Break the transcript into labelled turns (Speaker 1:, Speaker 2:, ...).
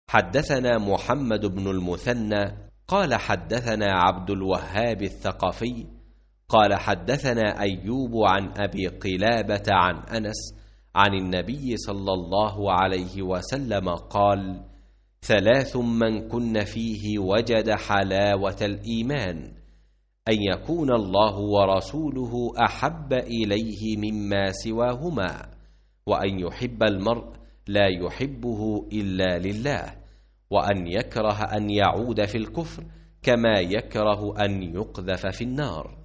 Speaker 1: حدثنا محمد بن المثنى قال حدثنا عبد الوهاب الثقفي قال حدثنا أيوب عن أبي قلابة عن أنس عن النبي صلى الله عليه وسلم قال: 3 من كن فيه وجد حلاوة الإيمان: أن يكون الله ورسوله أحب إليه مما سواهما، وأن يحب المرء لا يحبه إلا لله، وأن يكره أن يعود في الكفر كما يكره أن يقذف في النار.